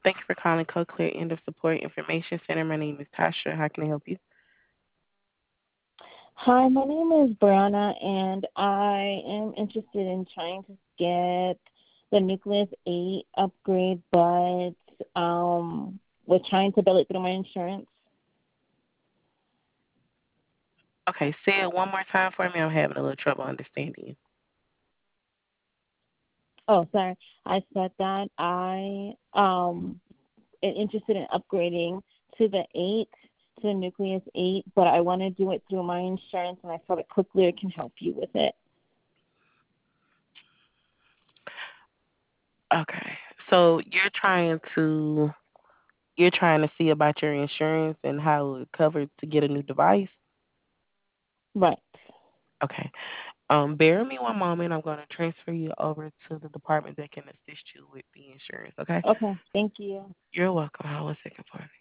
Thank you for calling CoClear End of Support Information Center. My name is Tasha. How can I help you? Hi, my name is Brianna, and I am interested in trying to get the Nucleus 8 upgrade, but we're trying to bill it through my insurance. Okay, say it one more time for me. I'm having a little trouble understanding you. Oh, sorry. I said that I am interested in upgrading to the 8, to the Nucleus 8, but I want to do it through my insurance, and I thought a Quicklear can help you with it. Okay, so you're trying to see about your insurance and how it covered to get a new device. Right. Okay. Bear with me one moment. I'm going to transfer you over to the department that can assist you with the insurance. Okay. Okay. Thank you. You're welcome. Hold on a second for me.